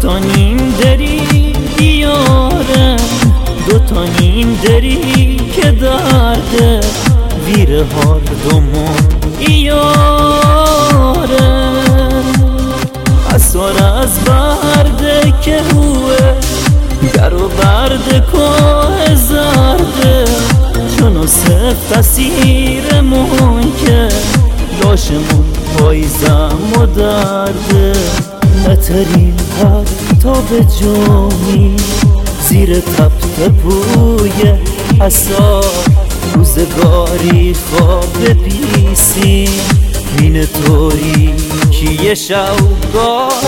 تا نیم دری دیاره، دوتا نیم دری که درده ویر هر دومون ایاره. اثار از برده که هوه در و برده که زرده، چونو سفت اسیرمون که لاشمون پایزم و درده. نترین حتی به جامی زیر تپ تپوی اثار، روزگاری خواب بیسی مین توری کیه شوگار.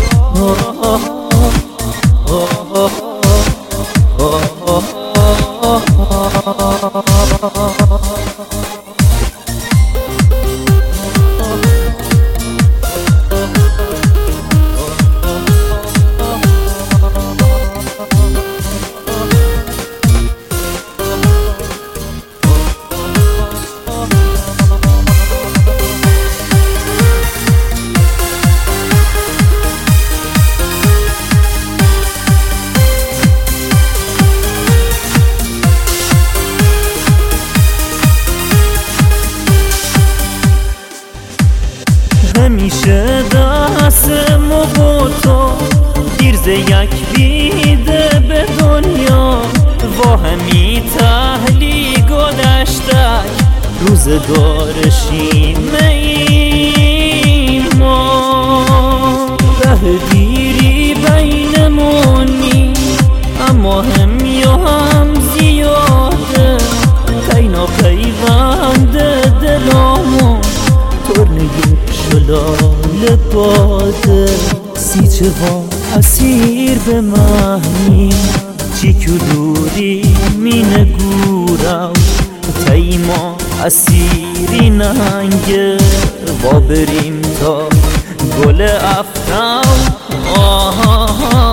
همیشه دستمو با تو دیرز یک بیده به دنیا، و همی تحلی گذشتک روزگارشیمه ای ما. ره دیری بینمونی اما هم یا هم زیاده، تینا پیوند دلامون ترنگی شلال باده. سی جوان اسیر به معنی چی کلوری مینه گورم، تیما اسیری ننگه با بریم تا گل افتم. آها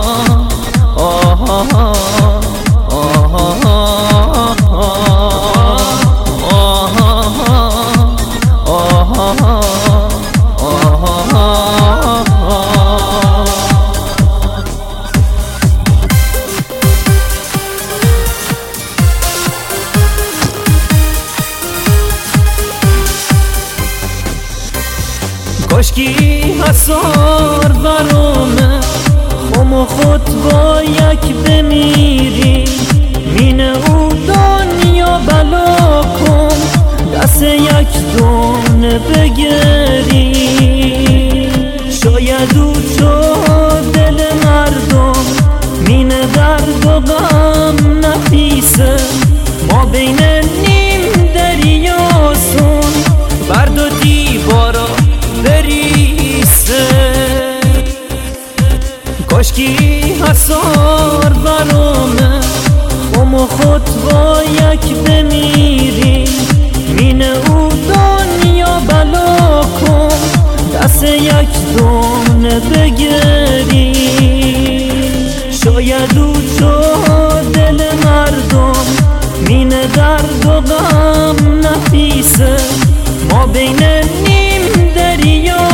آها کاشکی حسار برامه خم و خود با یک بمیری، مینه او دنیا بلا کن دست یک دونه بگری. شاید او شد دل مردم مینه درد و غم نفیسه، ما بین نیم دریاسون برد و دیوارا بریسه. کاشکی حسار برامه خم و خود با یک بمیری، مینه او دنیا بلا کن دست یک دونه بگری. شاید او شد دل مردم مینه درد و غم نفیسه، ما بین نیم دریا